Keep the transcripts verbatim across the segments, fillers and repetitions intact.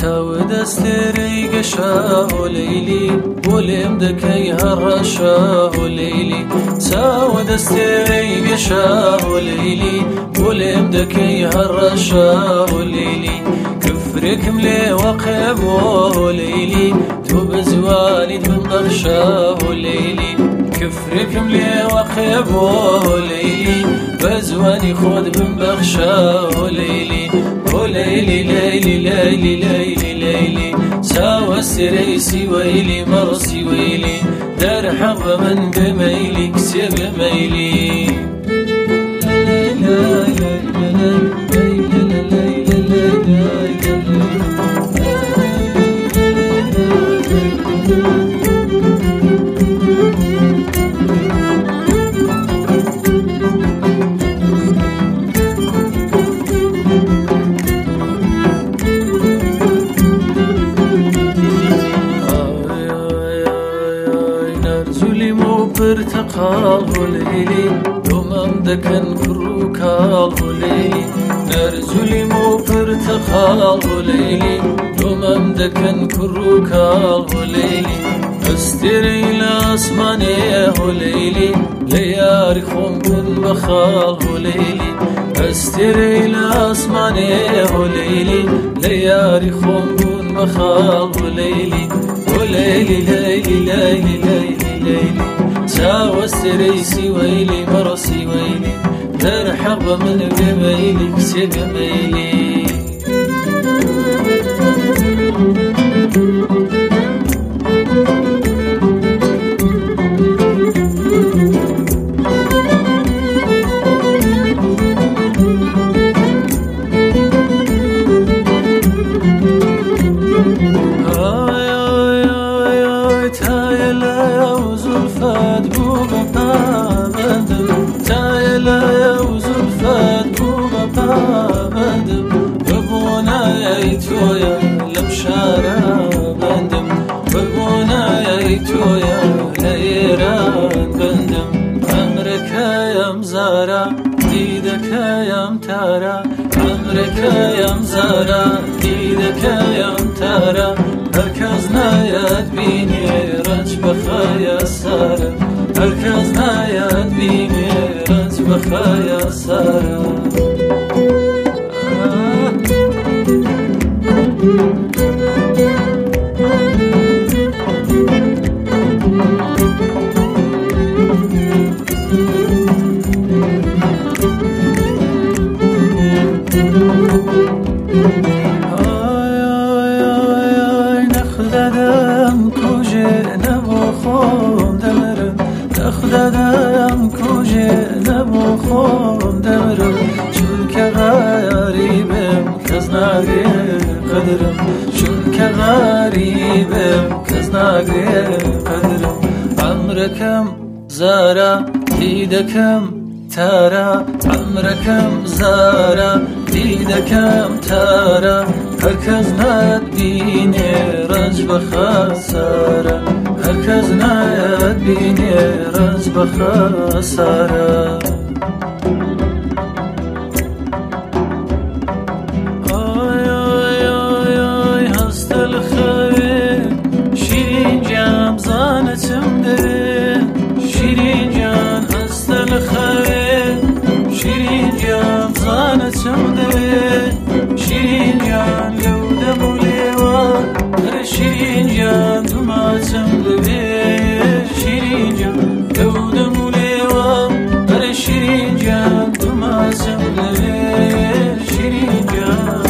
تاو دستری گشا و لیلی ولیم دکی هرشا و لیلی تاو دستری گشا و لیلی ولیم دکی هرشا و لیلی كفركم لي وقب وليلي تو بزوالي تنقشا وليلي كفركم لي وقب وليلي بزواني خود بنبخشا وليلي وليلي ليلي ليلي ليلي ليلي ساوى السريسي ويلي مرسي ويلي دار حظ من بميلي كسر بميلي لا لا لا لا برتقال وليلي دومم دكن كروكال وليلي نرجلي مو برتقال وليلي دومم دكن كروكال وليلي استري الاسماني وليلي لياري خون بن بخال وليلي استري الاسماني وليلي لياري خون بن بخال وليلي وليلي ليلي ليلي ليلي ليلي ساوى السريسي ويلي مرسي ويلي دار حظ من قبيلي كسي قبيلي ديدك تارا عمرك يا مزارا ديدك يا تارا هركزنا يد بيني رنج بخايا سارا هركزنا يد بيني رنج بخايا سارا دادم کجا نبو خون دمرم چون که غریبم کس نگه قدرم چون که غریبم کس نگه قدرم عمرکم زارا دیدکم تارا عمرکم زارا دیدکم تارا هرکس ندینه رنج بخسارا هرکس ندینه رنج بخسارا آی آی آی آی هست الخیر شیرین جام زانتم ده شیرین جان هست الخیر شیرین جام زانتم ده شیرین جان لو دمو لیوان هر شیرین جان دماتم ده شیرین جان لو دمو لیوان هر شیرین جان دماتم ده شیرین جان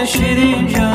شیرین جان